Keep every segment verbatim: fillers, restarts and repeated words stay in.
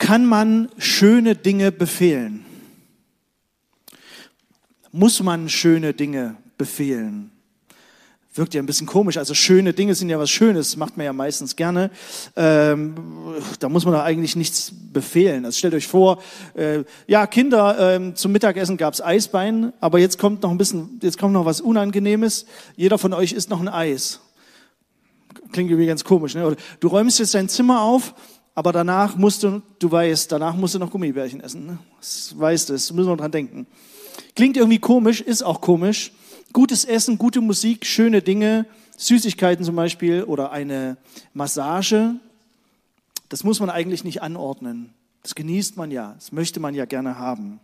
Kann man schöne Dinge befehlen? Muss man schöne Dinge befehlen? Wirkt ja ein bisschen komisch. Also schöne Dinge sind ja was Schönes, macht man ja meistens gerne. Ähm, da muss man doch eigentlich nichts befehlen. Also stellt euch vor, äh, ja Kinder, äh, zum Mittagessen gab's Eisbein, aber jetzt kommt noch ein bisschen, jetzt kommt noch was Unangenehmes. Jeder von euch isst noch ein Eis. Klingt irgendwie ganz komisch, ne? Oder du räumst jetzt dein Zimmer auf, aber danach musst du, du weißt, danach musst du noch Gummibärchen essen. Ne? Das weißt du, das müssen wir dran denken. Klingt irgendwie komisch, ist auch komisch. Gutes Essen, gute Musik, schöne Dinge, Süßigkeiten zum Beispiel oder eine Massage, das muss man eigentlich nicht anordnen. Das genießt man ja, das möchte man ja gerne haben.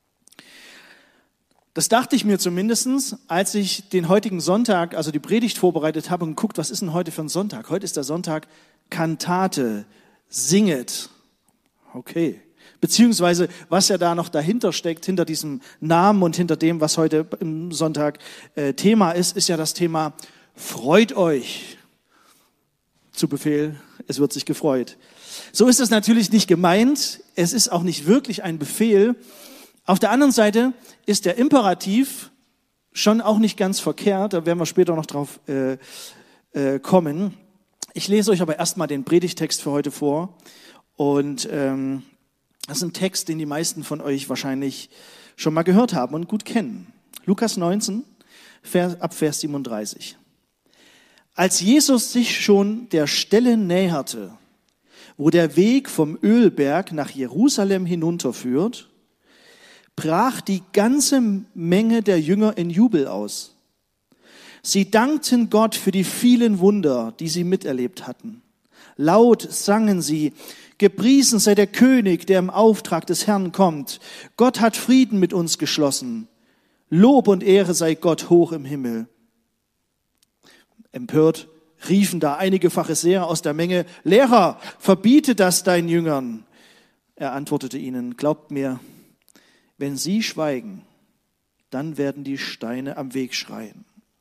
Das dachte ich mir zumindest, als ich den heutigen Sonntag, also die Predigt vorbereitet habe und geguckt, was ist denn heute für ein Sonntag? Heute ist der Sonntag Kantate, singet. Okay. Beziehungsweise, was ja da noch dahinter steckt, hinter diesem Namen und hinter dem, was heute im Sonntag äh, Thema ist, ist ja das Thema freut euch. Zu Befehl, es wird sich gefreut. So ist es natürlich nicht gemeint. Es ist auch nicht wirklich ein Befehl. Auf der anderen Seite ist der Imperativ schon auch nicht ganz verkehrt. Da werden wir später noch drauf äh, äh, kommen. Ich lese euch aber erstmal den Predigtext für heute vor. Und ähm, das ist ein Text, den die meisten von euch wahrscheinlich schon mal gehört haben und gut kennen. Lukas neunzehn, Vers, ab Vers siebenunddreißig. Als Jesus sich schon der Stelle näherte, wo der Weg vom Ölberg nach Jerusalem hinunterführt, brach die ganze Menge der Jünger in Jubel aus. Sie dankten Gott für die vielen Wunder, die sie miterlebt hatten. Laut sangen sie: Gepriesen sei der König, der im Auftrag des Herrn kommt. Gott hat Frieden mit uns geschlossen. Lob und Ehre sei Gott hoch im Himmel. Empört riefen da einige Pharisäer aus der Menge: Lehrer, verbiete das deinen Jüngern. Er antwortete ihnen: Glaubt mir, wenn sie schweigen, dann werden die Steine am Weg schreien.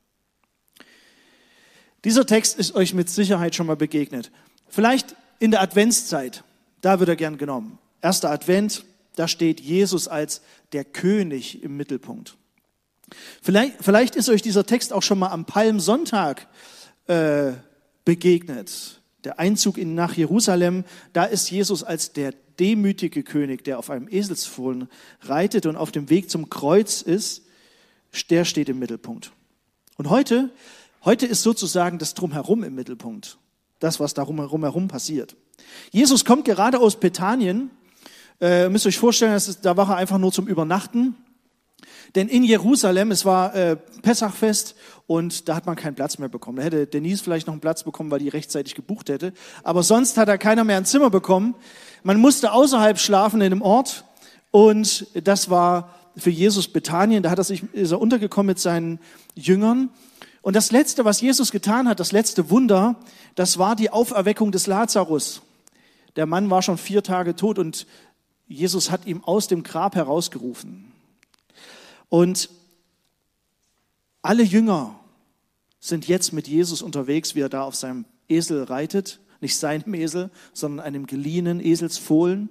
Dieser Text ist euch mit Sicherheit schon mal begegnet. Vielleicht in der Adventszeit, da wird er gern genommen. Erster Advent, da steht Jesus als der König im Mittelpunkt. Vielleicht, vielleicht ist euch dieser Text auch schon mal am Palmsonntag äh, begegnet. Der Einzug in, nach Jerusalem, da ist Jesus als der demütige König, der auf einem Eselsfohlen reitet und auf dem Weg zum Kreuz ist, der steht im Mittelpunkt. Und heute, heute ist sozusagen das Drumherum im Mittelpunkt. Das, was darum herum passiert. Jesus kommt gerade aus Bethanien. Äh, müsst ihr euch vorstellen, das ist, da war er einfach nur zum Übernachten. Denn in Jerusalem, es war äh, Pessachfest und da hat man keinen Platz mehr bekommen. Da hätte Denise vielleicht noch einen Platz bekommen, weil die rechtzeitig gebucht hätte. Aber sonst hat da keiner mehr ein Zimmer bekommen. Man musste außerhalb schlafen in einem Ort und das war für Jesus Bethanien. Da hat er sich, ist er untergekommen mit seinen Jüngern. Und das Letzte, was Jesus getan hat, das letzte Wunder, das war die Auferweckung des Lazarus. Der Mann war schon vier Tage tot und Jesus hat ihn aus dem Grab herausgerufen. Und alle Jünger sind jetzt mit Jesus unterwegs, wie er da auf seinem Esel reitet. Nicht seinem Esel, sondern einem geliehenen Eselsfohlen.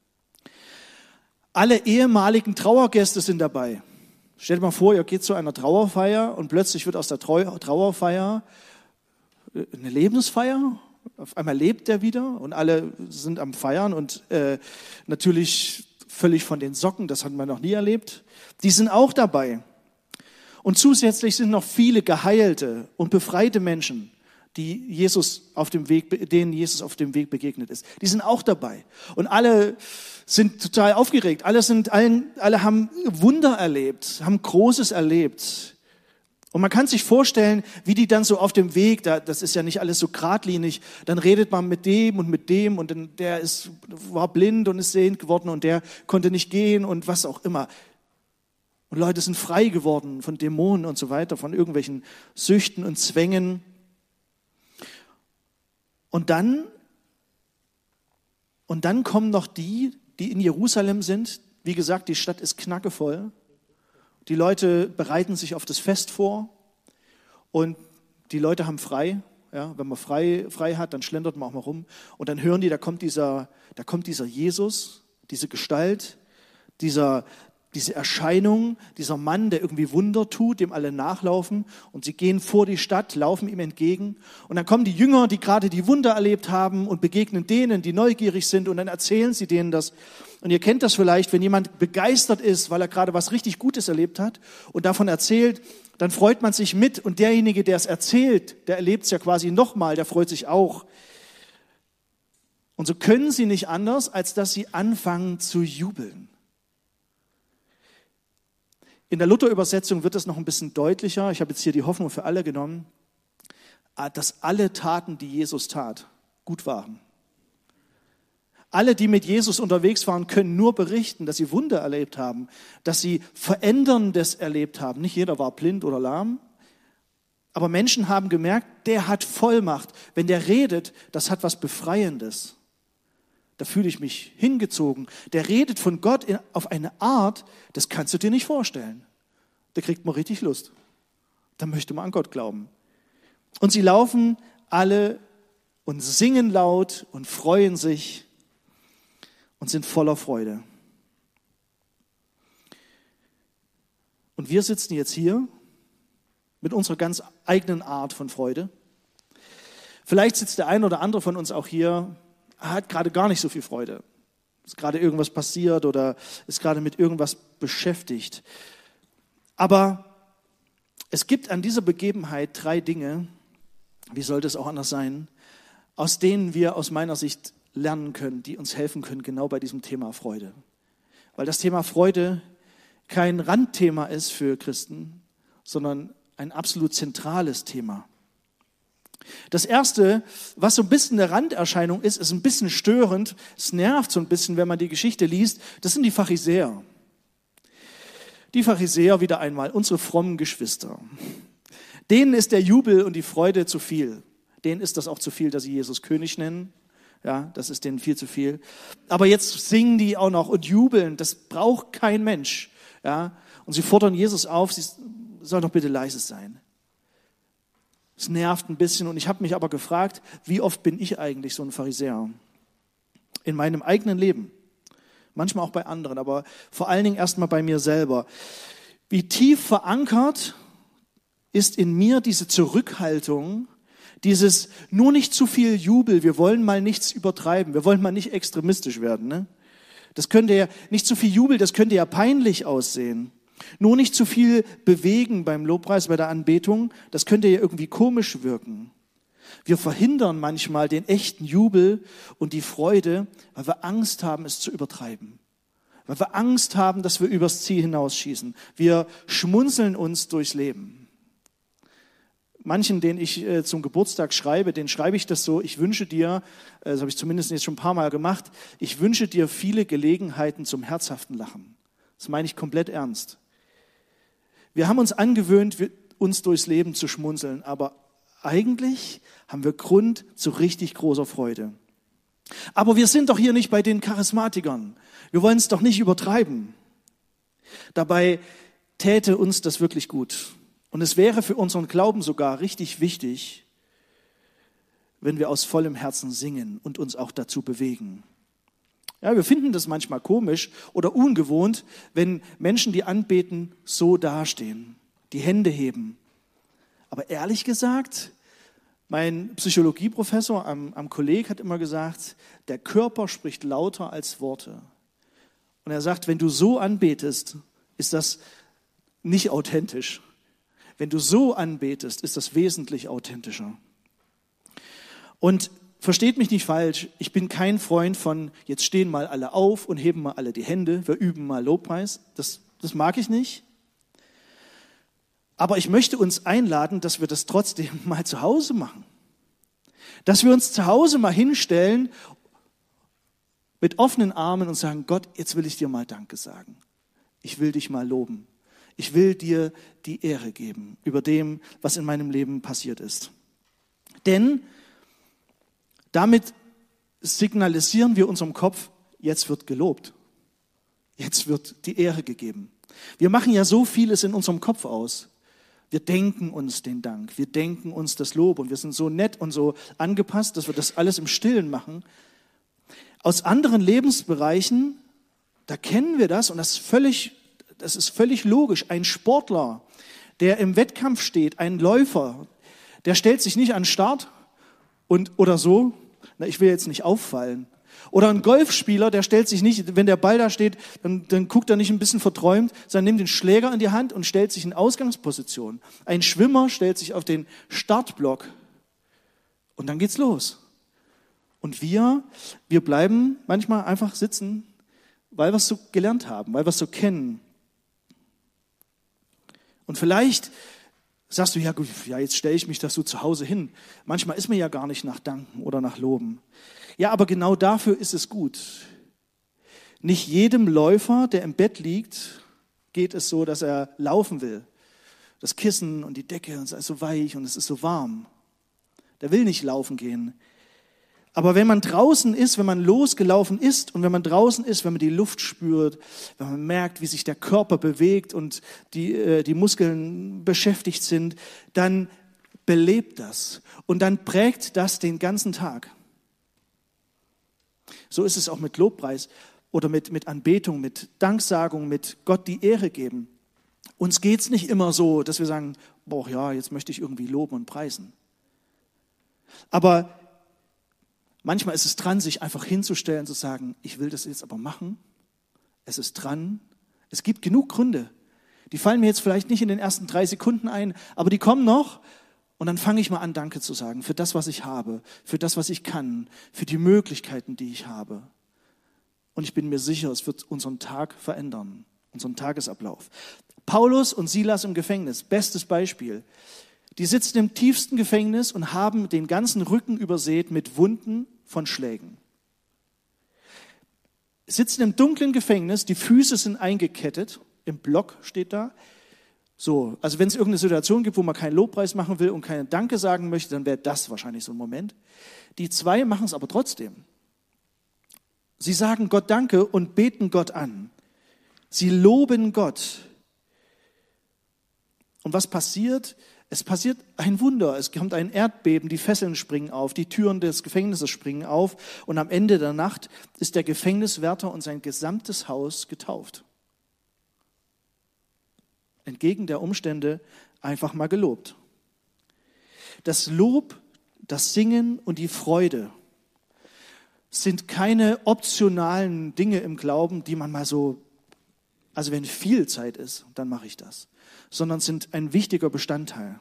Alle ehemaligen Trauergäste sind dabei. Stellt mal vor, ihr geht zu einer Trauerfeier und plötzlich wird aus der Trauerfeier eine Lebensfeier. Auf einmal lebt er wieder und alle sind am Feiern und äh, natürlich völlig von den Socken, das hat man noch nie erlebt. Die sind auch dabei. Und zusätzlich sind noch viele geheilte und befreite Menschen, die Jesus auf dem Weg, denen Jesus auf dem Weg begegnet ist. Die sind auch dabei. Und alle sind total aufgeregt. Alle sind, allen, alle haben Wunder erlebt, haben Großes erlebt. Und man kann sich vorstellen, wie die dann so auf dem Weg, da, das ist ja nicht alles so geradlinig, dann redet man mit dem und mit dem und dann, der ist, war blind und ist sehend geworden und der konnte nicht gehen und was auch immer. Und Leute sind frei geworden von Dämonen und so weiter, von irgendwelchen Süchten und Zwängen. Und dann, und dann kommen noch die, die in Jerusalem sind. Wie gesagt, die Stadt ist knackevoll. Die Leute bereiten sich auf das Fest vor und die Leute haben frei. Ja, wenn man frei, frei hat, dann schlendert man auch mal rum. Und dann hören die, da kommt dieser, da kommt dieser Jesus, diese Gestalt, dieser, diese Erscheinung, dieser Mann, der irgendwie Wunder tut, dem alle nachlaufen. Und sie gehen vor die Stadt, laufen ihm entgegen. Und dann kommen die Jünger, die gerade die Wunder erlebt haben und begegnen denen, die neugierig sind. Und dann erzählen sie denen das. Und ihr kennt das vielleicht, wenn jemand begeistert ist, weil er gerade was richtig Gutes erlebt hat und davon erzählt, dann freut man sich mit. Und derjenige, der es erzählt, der erlebt es ja quasi nochmal, der freut sich auch. Und so können sie nicht anders, als dass sie anfangen zu jubeln. In der Luther-Übersetzung wird es noch ein bisschen deutlicher. Ich habe jetzt hier die Hoffnung für alle genommen, dass alle Taten, die Jesus tat, gut waren. Alle, die mit Jesus unterwegs waren, können nur berichten, dass sie Wunder erlebt haben, dass sie Veränderndes erlebt haben. Nicht jeder war blind oder lahm, aber Menschen haben gemerkt, der hat Vollmacht. Wenn der redet, das hat was Befreiendes. Da fühle ich mich hingezogen. Der redet von Gott in, auf eine Art, das kannst du dir nicht vorstellen. Da kriegt man richtig Lust. Da möchte man an Gott glauben. Und sie laufen alle und singen laut und freuen sich und sind voller Freude. Und wir sitzen jetzt hier mit unserer ganz eigenen Art von Freude. Vielleicht sitzt der ein oder andere von uns auch hier, hat gerade gar nicht so viel Freude. Ist gerade irgendwas passiert oder ist gerade mit irgendwas beschäftigt. Aber es gibt an dieser Begebenheit drei Dinge, wie sollte es auch anders sein, aus denen wir aus meiner Sicht lernen können, die uns helfen können, genau bei diesem Thema Freude. Weil das Thema Freude kein Randthema ist für Christen, sondern ein absolut zentrales Thema. Das Erste, was so ein bisschen eine Randerscheinung ist, ist ein bisschen störend, es nervt so ein bisschen, wenn man die Geschichte liest, das sind die Pharisäer. Die Pharisäer wieder einmal, unsere frommen Geschwister. Denen ist der Jubel und die Freude zu viel. Denen ist das auch zu viel, dass sie Jesus König nennen. Ja, das ist denen viel zu viel. Aber jetzt singen die auch noch und jubeln, das braucht kein Mensch. Ja, und sie fordern Jesus auf, sie soll doch bitte leise sein. Es nervt ein bisschen und ich habe mich aber gefragt, wie oft bin ich eigentlich so ein Pharisäer? In meinem eigenen Leben. Manchmal auch bei anderen, aber vor allen Dingen erstmal bei mir selber. Wie tief verankert ist in mir diese Zurückhaltung, dieses nur nicht zu viel Jubel, wir wollen mal nichts übertreiben, wir wollen mal nicht extremistisch werden. Ne? Das könnte ja, nicht zu viel Jubel, das könnte ja peinlich aussehen. Nur nicht zu viel bewegen beim Lobpreis, bei der Anbetung, das könnte ja irgendwie komisch wirken. Wir verhindern manchmal den echten Jubel und die Freude, weil wir Angst haben, es zu übertreiben. Weil wir Angst haben, dass wir übers Ziel hinausschießen. Wir schmunzeln uns durchs Leben. Manchen, denen ich äh, zum Geburtstag schreibe, denen schreibe ich das so, ich wünsche dir, äh, das habe ich zumindest jetzt schon ein paar Mal gemacht, ich wünsche dir viele Gelegenheiten zum herzhaften Lachen. Das meine ich komplett ernst. Wir haben uns angewöhnt, uns durchs Leben zu schmunzeln, aber eigentlich haben wir Grund zu richtig großer Freude. Aber wir sind doch hier nicht bei den Charismatikern. Wir wollen es doch nicht übertreiben. Dabei täte uns das wirklich gut. Und es wäre für unseren Glauben sogar richtig wichtig, wenn wir aus vollem Herzen singen und uns auch dazu bewegen. Ja, wir finden das manchmal komisch oder ungewohnt, wenn Menschen, die anbeten, so dastehen, die Hände heben. Aber ehrlich gesagt, mein Psychologieprofessor am, am Kolleg hat immer gesagt, der Körper spricht lauter als Worte. Und er sagt, wenn du so anbetest, ist das nicht authentisch. Wenn du so anbetest, ist das wesentlich authentischer. Und versteht mich nicht falsch, ich bin kein Freund von, jetzt stehen mal alle auf und heben mal alle die Hände, wir üben mal Lobpreis. Das, das mag ich nicht. Aber ich möchte uns einladen, dass wir das trotzdem mal zu Hause machen. Dass wir uns zu Hause mal hinstellen mit offenen Armen und sagen, Gott, jetzt will ich dir mal Danke sagen. Ich will dich mal loben. Ich will dir die Ehre geben über dem, was in meinem Leben passiert ist. Denn damit signalisieren wir unserem Kopf, jetzt wird gelobt. Jetzt wird die Ehre gegeben. Wir machen ja so vieles in unserem Kopf aus. Wir denken uns den Dank, wir denken uns das Lob und wir sind so nett und so angepasst, dass wir das alles im Stillen machen. Aus anderen Lebensbereichen, da kennen wir das und das ist völlig, das ist völlig logisch. Ein Sportler, der im Wettkampf steht, ein Läufer, der stellt sich nicht an den Start und, oder so, na, ich will jetzt nicht auffallen. Oder ein Golfspieler, der stellt sich nicht, wenn der Ball da steht, dann, dann guckt er nicht ein bisschen verträumt, sondern nimmt den Schläger in die Hand und stellt sich in Ausgangsposition. Ein Schwimmer stellt sich auf den Startblock und dann geht's los. Und wir, wir bleiben manchmal einfach sitzen, weil wir es so gelernt haben, weil wir es so kennen. Und vielleicht sagst du, ja gut, ja, jetzt stelle ich mich das so zu Hause hin. Manchmal ist mir ja gar nicht nach Danken oder nach Loben. Ja, aber genau dafür ist es gut. Nicht jedem Läufer, der im Bett liegt, geht es so, dass er laufen will. Das Kissen und die Decke, und es ist so weich und es ist so warm. Der will nicht laufen gehen. Aber wenn man draußen ist, wenn man losgelaufen ist und wenn man draußen ist, wenn man die Luft spürt, wenn man merkt, wie sich der Körper bewegt und die, äh, die Muskeln beschäftigt sind, dann belebt das und dann prägt das den ganzen Tag. So ist es auch mit Lobpreis oder mit, mit Anbetung, mit Danksagung, mit Gott die Ehre geben. Uns geht's nicht immer so, dass wir sagen, boah, ja, jetzt möchte ich irgendwie loben und preisen. Aber manchmal ist es dran, sich einfach hinzustellen, zu sagen, ich will das jetzt aber machen. Es ist dran. Es gibt genug Gründe. Die fallen mir jetzt vielleicht nicht in den ersten drei Sekunden ein, aber die kommen noch. Und dann fange ich mal an, Danke zu sagen für das, was ich habe, für das, was ich kann, für die Möglichkeiten, die ich habe. Und ich bin mir sicher, es wird unseren Tag verändern, unseren Tagesablauf. Paulus und Silas im Gefängnis, bestes Beispiel. Die sitzen im tiefsten Gefängnis und haben den ganzen Rücken übersät mit Wunden von Schlägen. Sitzen im dunklen Gefängnis, die Füße sind eingekettet, im Block steht da. So, also wenn es irgendeine Situation gibt, wo man keinen Lobpreis machen will und keinen Danke sagen möchte, dann wäre das wahrscheinlich so ein Moment. Die zwei machen es aber trotzdem. Sie sagen Gott Danke und beten Gott an. Sie loben Gott. Und was passiert? Es passiert ein Wunder. Es kommt ein Erdbeben, die Fesseln springen auf, die Türen des Gefängnisses springen auf und am Ende der Nacht ist der Gefängniswärter und sein gesamtes Haus getauft. Entgegen der Umstände einfach mal gelobt. Das Lob, das Singen und die Freude sind keine optionalen Dinge im Glauben, die man mal so, also wenn viel Zeit ist, dann mache ich das, sondern sind ein wichtiger Bestandteil.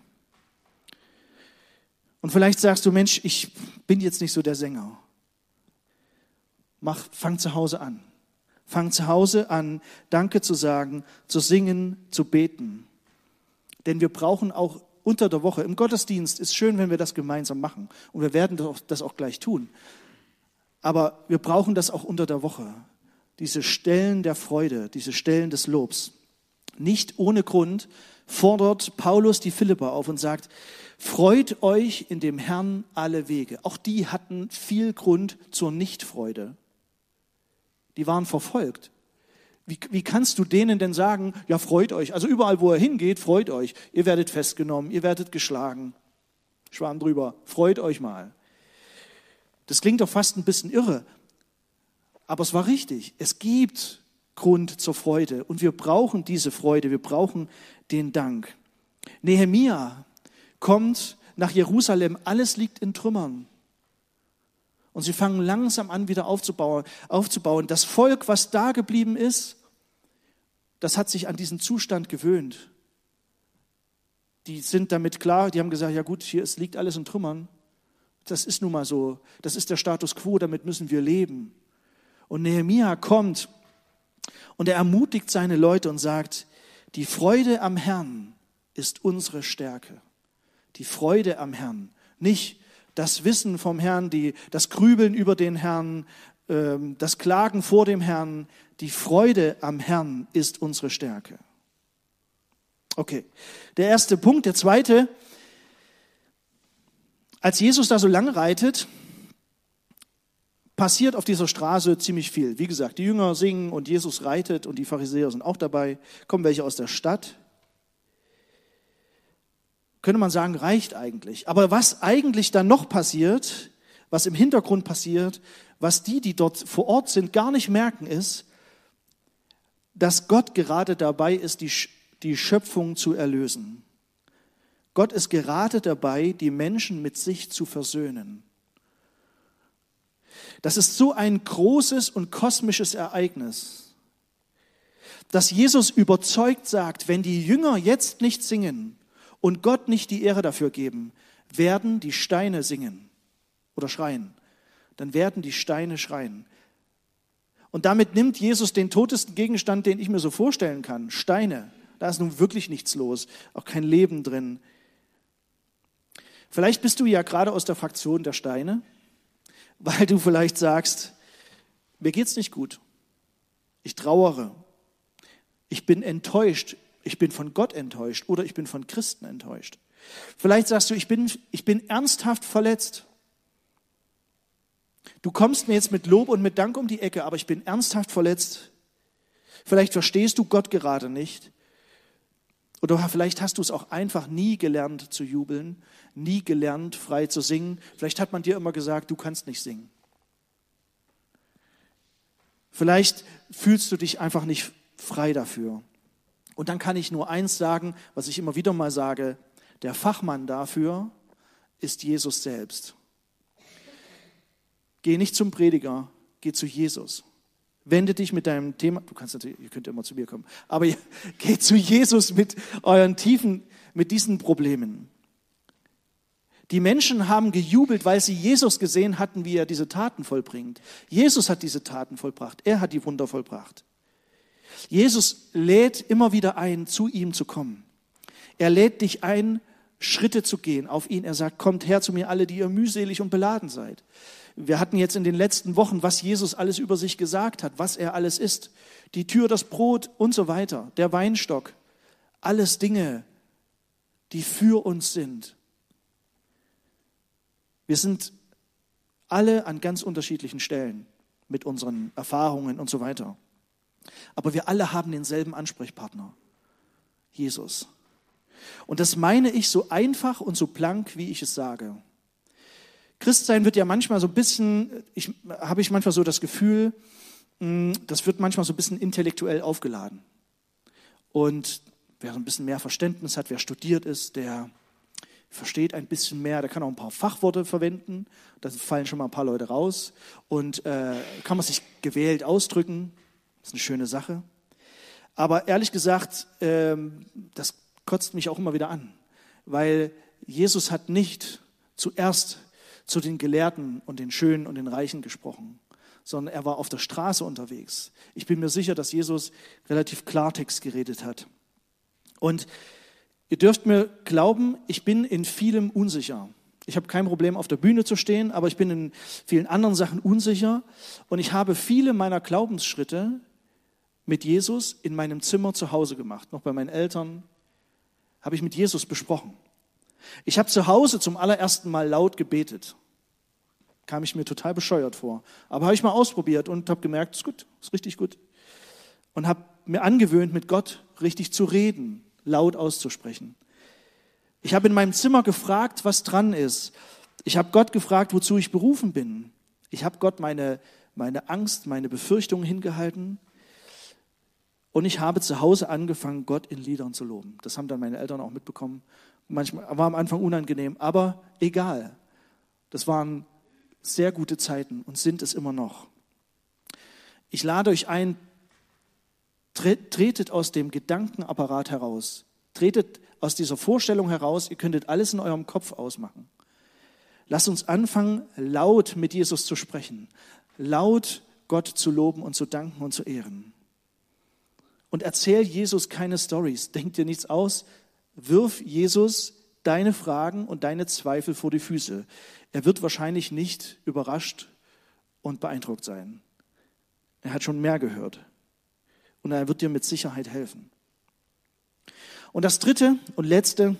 Und vielleicht sagst du, Mensch, ich bin jetzt nicht so der Sänger. Mach, fang zu Hause an. Fang zu Hause an, Danke zu sagen, zu singen, zu beten. Denn wir brauchen auch unter der Woche, im Gottesdienst ist schön, wenn wir das gemeinsam machen. Und wir werden das auch gleich tun. Aber wir brauchen das auch unter der Woche. Diese Stellen der Freude, diese Stellen des Lobs. Nicht ohne Grund fordert Paulus die Philipper auf und sagt, freut euch in dem Herrn alle Wege. Auch die hatten viel Grund zur Nichtfreude. Die waren verfolgt. Wie, wie kannst du denen denn sagen, ja, freut euch. Also überall, wo er hingeht, freut euch. Ihr werdet festgenommen, ihr werdet geschlagen. Schwamm drüber, freut euch mal. Das klingt doch fast ein bisschen irre. Aber es war richtig. Es gibt Grund zur Freude. Und wir brauchen diese Freude, wir brauchen den Dank. Nehemia kommt nach Jerusalem, alles liegt in Trümmern. Und sie fangen langsam an, wieder aufzubauen, aufzubauen. Das Volk, was da geblieben ist, das hat sich an diesen Zustand gewöhnt. Die sind damit klar, die haben gesagt, ja gut, hier es liegt alles in Trümmern. Das ist nun mal so, das ist der Status quo, damit müssen wir leben. Und Nehemia kommt und er ermutigt seine Leute und sagt, die Freude am Herrn ist unsere Stärke. Die Freude am Herrn, nicht das Wissen vom Herrn, die, das Grübeln über den Herrn, ähm, das Klagen vor dem Herrn. Die Freude am Herrn ist unsere Stärke. Okay, der erste Punkt. Der zweite, als Jesus da so lang reitet, passiert auf dieser Straße ziemlich viel. Wie gesagt, die Jünger singen und Jesus reitet und die Pharisäer sind auch dabei. Kommen welche aus der Stadt. könnte man sagen, reicht eigentlich. Aber was eigentlich dann noch passiert, was im Hintergrund passiert, was die, die dort vor Ort sind, gar nicht merken, ist, dass Gott gerade dabei ist, die, die Schöpfung zu erlösen. Gott ist gerade dabei, die Menschen mit sich zu versöhnen. Das ist so ein großes und kosmisches Ereignis, dass Jesus überzeugt sagt, wenn die Jünger jetzt nicht singen und Gott nicht die Ehre dafür geben, werden die Steine singen oder schreien. Dann werden die Steine schreien. Und damit nimmt Jesus den totesten Gegenstand, den ich mir so vorstellen kann, Steine. Da ist nun wirklich nichts los, auch kein Leben drin. Vielleicht bist du ja gerade aus der Fraktion der Steine, weil du vielleicht sagst, mir geht's nicht gut. Ich trauere. Ich bin enttäuscht. Ich bin von Gott enttäuscht oder ich bin von Christen enttäuscht. Vielleicht sagst du, ich bin, ich bin ernsthaft verletzt. Du kommst mir jetzt mit Lob und mit Dank um die Ecke, aber ich bin ernsthaft verletzt. Vielleicht verstehst du Gott gerade nicht. Oder vielleicht hast du es auch einfach nie gelernt zu jubeln, nie gelernt frei zu singen. Vielleicht hat man dir immer gesagt, du kannst nicht singen. Vielleicht fühlst du dich einfach nicht frei dafür. Und dann kann ich nur eins sagen, was ich immer wieder mal sage, der Fachmann dafür ist Jesus selbst. Geh nicht zum Prediger, geh zu Jesus. Wende dich mit deinem Thema, du kannst natürlich, ihr könnt immer zu mir kommen, aber geh zu Jesus mit euren Tiefen, mit diesen Problemen. Die Menschen haben gejubelt, weil sie Jesus gesehen hatten, wie er diese Taten vollbringt. Jesus hat diese Taten vollbracht, er hat die Wunder vollbracht. Jesus lädt immer wieder ein, zu ihm zu kommen. Er lädt dich ein, Schritte zu gehen auf ihn. Er sagt, kommt her zu mir alle, die ihr mühselig und beladen seid. Wir hatten jetzt in den letzten Wochen, was Jesus alles über sich gesagt hat, was er alles ist. Die Tür, das Brot und so weiter, der Weinstock. Alles Dinge, die für uns sind. Wir sind alle an ganz unterschiedlichen Stellen mit unseren Erfahrungen und so weiter. Aber wir alle haben denselben Ansprechpartner, Jesus. Und das meine ich so einfach und so blank, wie ich es sage. Christsein wird ja manchmal so ein bisschen, ich, habe ich manchmal so das Gefühl, das wird manchmal so ein bisschen intellektuell aufgeladen. Und wer so ein bisschen mehr Verständnis hat, wer studiert ist, der versteht ein bisschen mehr, der kann auch ein paar Fachworte verwenden, da fallen schon mal ein paar Leute raus und äh, kann man sich gewählt ausdrücken, das ist eine schöne Sache. Aber ehrlich gesagt, ähm, das kotzt mich auch immer wieder an, weil Jesus hat nicht zuerst zu den Gelehrten und den Schönen und den Reichen gesprochen, sondern er war auf der Straße unterwegs. Ich bin mir sicher, dass Jesus relativ Klartext geredet hat. Und ihr dürft mir glauben, ich bin in vielem unsicher. Ich habe kein Problem, auf der Bühne zu stehen, aber ich bin in vielen anderen Sachen unsicher. Und ich habe viele meiner Glaubensschritte mit Jesus in meinem Zimmer zu Hause gemacht. Noch bei meinen Eltern habe ich mit Jesus besprochen. Ich habe zu Hause zum allerersten Mal laut gebetet. Kam ich mir total bescheuert vor. Aber habe ich mal ausprobiert und habe gemerkt, ist gut, ist richtig gut. Und habe mir angewöhnt, mit Gott richtig zu reden, laut auszusprechen. Ich habe in meinem Zimmer gefragt, was dran ist. Ich habe Gott gefragt, wozu ich berufen bin. Ich habe Gott meine, meine Angst, meine Befürchtungen hingehalten. Und ich habe zu Hause angefangen, Gott in Liedern zu loben. Das haben dann meine Eltern auch mitbekommen. Manchmal war am Anfang unangenehm, aber egal. Das waren sehr gute Zeiten und sind es immer noch. Ich lade euch ein, tretet aus dem Gedankenapparat heraus. Tretet aus dieser Vorstellung heraus, ihr könntet alles in eurem Kopf ausmachen. Lasst uns anfangen, laut mit Jesus zu sprechen. Laut Gott zu loben und zu danken und zu ehren. Und erzähl Jesus keine Storys. Denk dir nichts aus. Wirf Jesus deine Fragen und deine Zweifel vor die Füße. Er wird wahrscheinlich nicht überrascht und beeindruckt sein. Er hat schon mehr gehört. Und er wird dir mit Sicherheit helfen. Und das dritte und letzte.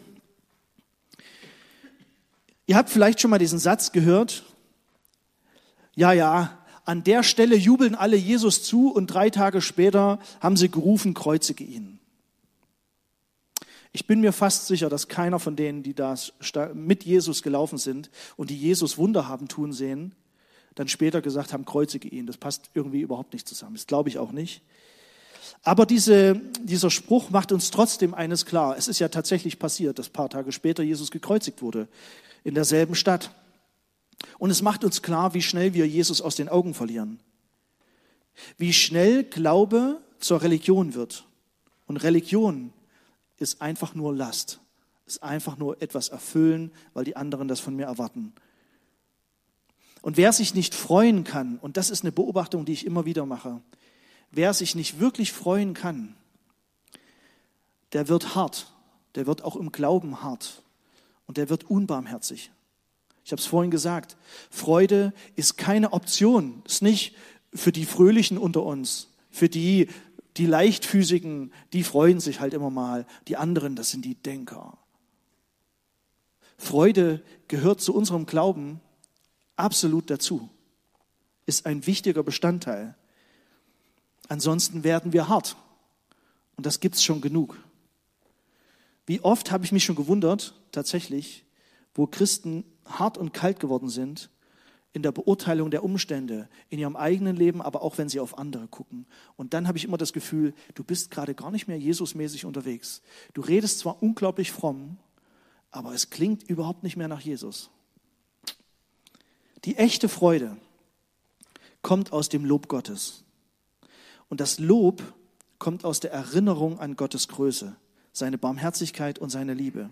Ihr habt vielleicht schon mal diesen Satz gehört. Ja, ja, an der Stelle jubeln alle Jesus zu und drei Tage später haben sie gerufen, kreuzige ihn. Ich bin mir fast sicher, dass keiner von denen, die da mit Jesus gelaufen sind und die Jesus Wunder haben tun sehen, dann später gesagt haben, kreuzige ihn. Das passt irgendwie überhaupt nicht zusammen. Das glaube ich auch nicht. Aber diese, dieser Spruch macht uns trotzdem eines klar. Es ist ja tatsächlich passiert, dass ein paar Tage später Jesus gekreuzigt wurde, in derselben Stadt. Und es macht uns klar, wie schnell wir Jesus aus den Augen verlieren. Wie schnell Glaube zur Religion wird. Und Religion ist einfach nur Last, ist einfach nur etwas erfüllen, weil die anderen das von mir erwarten. Und wer sich nicht freuen kann, und das ist eine Beobachtung, die ich immer wieder mache, wer sich nicht wirklich freuen kann, der wird hart, der wird auch im Glauben hart und der wird unbarmherzig. Ich habe es vorhin gesagt, Freude ist keine Option, ist nicht für die Fröhlichen unter uns, für die, die Leichtfüßigen, die freuen sich halt immer mal. Die anderen, das sind die Denker. Freude gehört zu unserem Glauben absolut dazu. Ist ein wichtiger Bestandteil. Ansonsten werden wir hart. Und das gibt's schon genug. Wie oft habe ich mich schon gewundert, tatsächlich, wo Christen hart und kalt geworden sind, in der Beurteilung der Umstände, in ihrem eigenen Leben, aber auch wenn sie auf andere gucken. Und dann habe ich immer das Gefühl, du bist gerade gar nicht mehr Jesusmäßig unterwegs. Du redest zwar unglaublich fromm, aber es klingt überhaupt nicht mehr nach Jesus. Die echte Freude kommt aus dem Lob Gottes. Und das Lob kommt aus der Erinnerung an Gottes Größe, seine Barmherzigkeit und seine Liebe.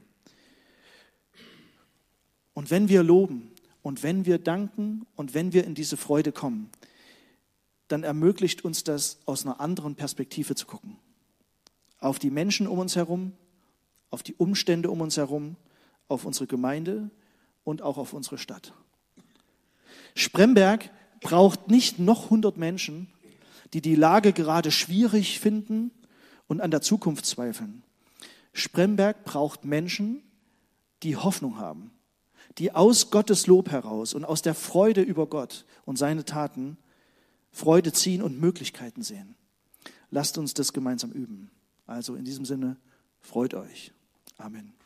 Und wenn wir loben, und wenn wir danken und wenn wir in diese Freude kommen, dann ermöglicht uns das, aus einer anderen Perspektive zu gucken. Auf die Menschen um uns herum, auf die Umstände um uns herum, auf unsere Gemeinde und auch auf unsere Stadt. Spremberg braucht nicht noch hundert Menschen, die die Lage gerade schwierig finden und an der Zukunft zweifeln. Spremberg braucht Menschen, die Hoffnung haben, die aus Gottes Lob heraus und aus der Freude über Gott und seine Taten Freude ziehen und Möglichkeiten sehen. Lasst uns das gemeinsam üben. Also in diesem Sinne, freut euch. Amen.